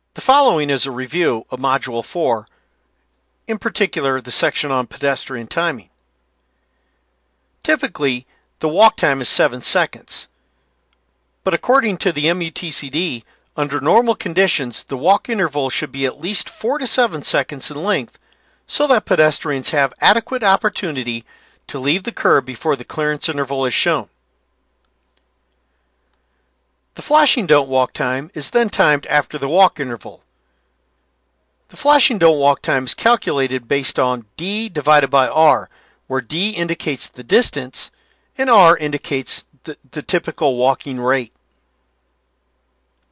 The following is a review of Module 4, in particular the section on pedestrian timing. Typically, the walk time is 7 seconds, but according to the MUTCD, under normal conditions, the walk interval should be at least 4 to 7 seconds in length so that pedestrians have adequate opportunity to leave the curb before the clearance interval is shown. The flashing don't walk time is then timed after the walk interval. The flashing don't walk time is calculated based on D divided by R, where D indicates the distance and R indicates the typical walking rate.